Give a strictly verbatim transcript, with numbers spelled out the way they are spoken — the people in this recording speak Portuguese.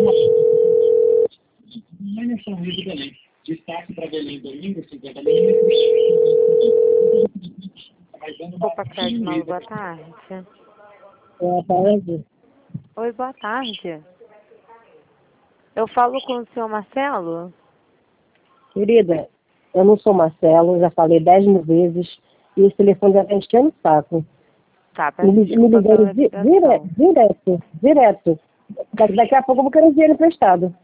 Olha só, Rio de Belém. Destaque para Belém, domingo, cinquenta milímetros. Opa, Cláudio Malu, boa tarde. Boa tarde. Oi, boa tarde. Eu falo com o senhor Marcelo? Querida, eu não sou Marcelo, já falei dez mil vezes e esse telefone já está enchendo o saco. Tá, peço Me, me desculpa pela ligando di- ligação. dire, direto, direto. Da- Daqui a pouco eu vou querer dinheiro emprestado.